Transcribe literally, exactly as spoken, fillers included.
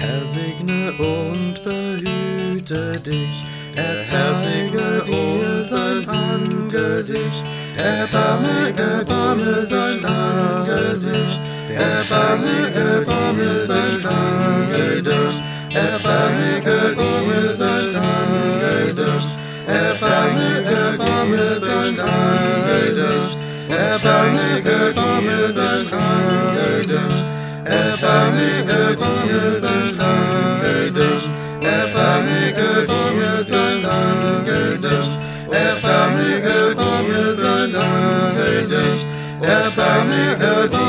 Herr segne und behüte dich, er zeige dir sein Angesicht, erbarme, erbarme sein Angesicht, erbarme, erbarme sein Angesicht, erbarme, erbarme sein Angesicht, erbarme, erbarme sein Angesicht, erbarme, erbarme sein Angesicht, erbarme, erbarme sein Angesicht, erbarme, erbarme sein Angesicht, erbarme, erbarme sein Angesicht, erbarme, erbarme